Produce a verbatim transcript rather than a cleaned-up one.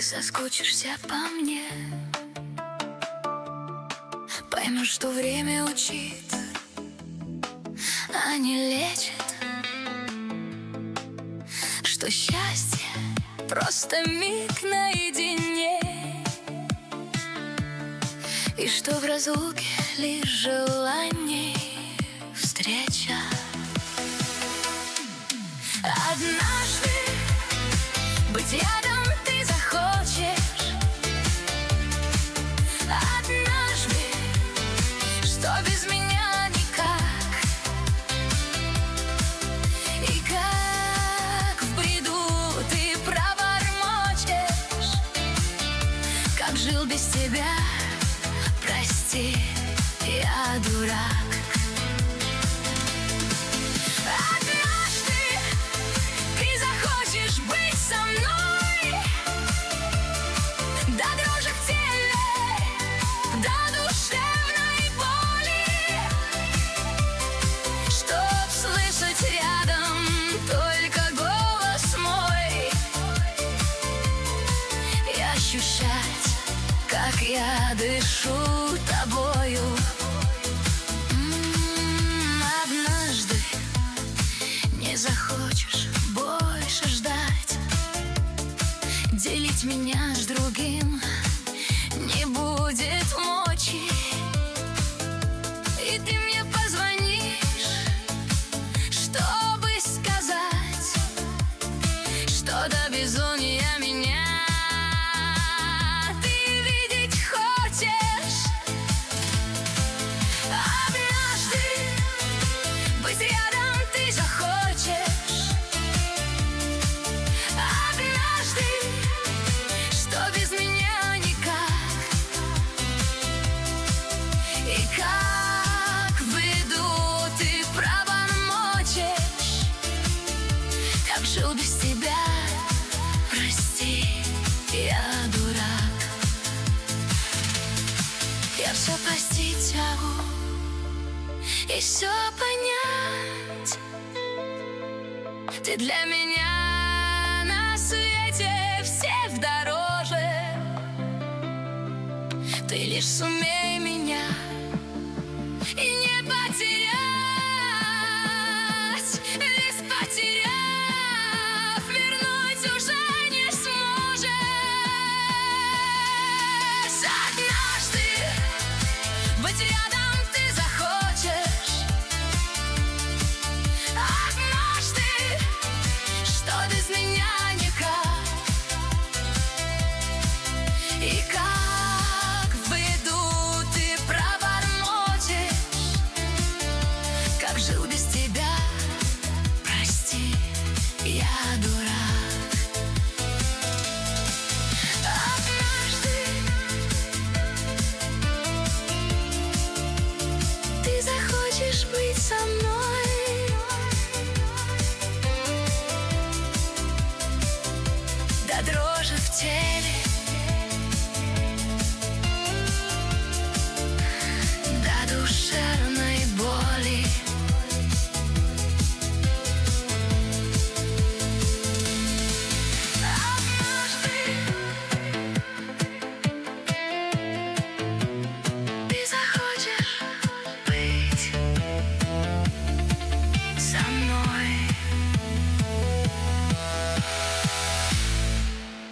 соскучишься по мне, поймешь, что время учит, а не лечит, что счастье просто миг наедине, и что в разлуке лишь желание встреча. Однажды быть рядом ты захочешь, однажды, что без меня никак, и как в бреду ты пробормочешь, как жил без тебя, прости, я дурак. Ощущать, как я дышу тобою. М-м, однажды не захочешь больше ждать, делить меня с другим не будет мочи, и ты мне позвонишь, чтобы сказать, что до безумия меня жил без тебя, прости, я дурак. Я все простить могу и все понять. Ты для меня на свете всех дороже. Ты лишь сумей меня и не потерять, лишь потерять. Жил без тебя, прости, я дурак. Однажды ты захочешь быть со мной, до дрожи в теле.